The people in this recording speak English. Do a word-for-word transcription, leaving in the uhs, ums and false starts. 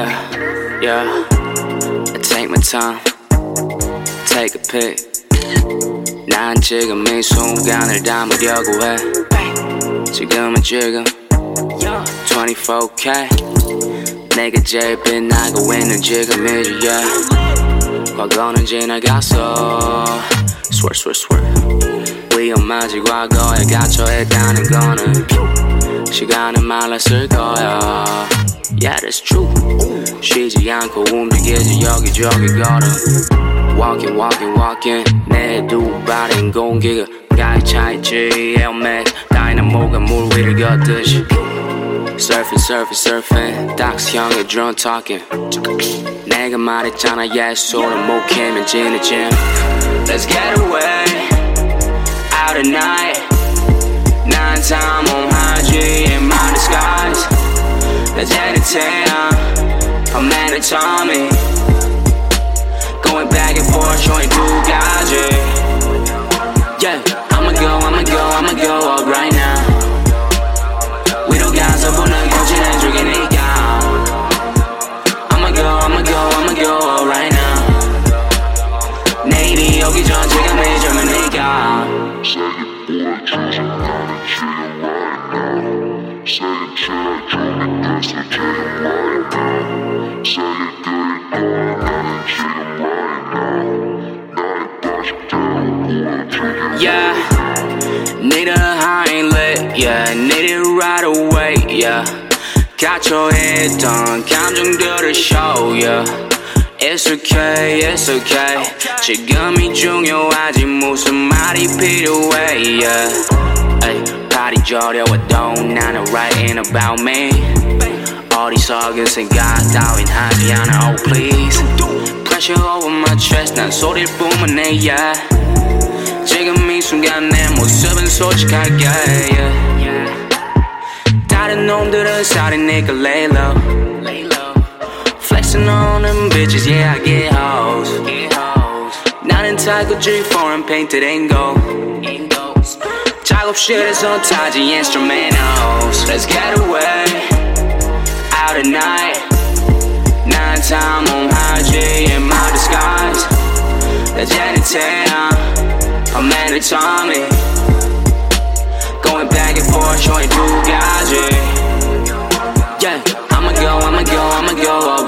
Yeah, yeah. I take my time, take a pic. 난 지금 이 순간을 담으려고 해. 지금은 지금 twenty-four K. 내가 제일 빛나고 있는 지금이지 yeah. 과거는 지나갔어. Swear swear swear. 위험하지 과거에 갇혀있다는 거는 시간은 말랐을 거야. Yeah that's true. 쉬지 않고 움직이지 여기저기 걸어. Walking walking walking 내 두 발인 공기가 가득차있지 헤엄에 다이나모가 물 위를 걷듯이 Surfing surfing surfing 닥스형의 drone talking 내가 말했잖아 yeah 손은 못 캐면 지는 gym Let's get away out at night 난 탐험하지 in my disguise Let's entertain 밤에는 Tommy Going back and forth showing 두 가지 Yeah I'ma go I'ma go I'ma go up right now 위로 가서 보는 거지는 죽이니까 I'ma go I'ma go I'ma go up right now 내일이 오기 전 지금이 젊으니까 Yeah, need a high lit, yeah, need it right away, yeah. 갇혀있던 감정들을 show, yeah. It's okay, it's okay. 지금이 중요하지 무슨 말이 필요해, yeah. Ay, 발이 저려와도 나는 writing about me. 어리석은 생각 따윈 하지 않아, oh please. Pressure over my chest, 난 소리를 뿜어내, yeah. 지금 이 순간 내 모습은 솔직하게 yeah. 다른 놈들은 살이니까 lay low Flexing on them bitches, yeah I get hoes 나는 타고 G four and painted ain't gold 작업실에서 타지 instrumentals Let's get away out at night 난 탐험하지 in my disguise Let's entertain 밤에는 Tommy Going back and forth showing 두 가지 Yeah I'ma go I'ma go I'ma go up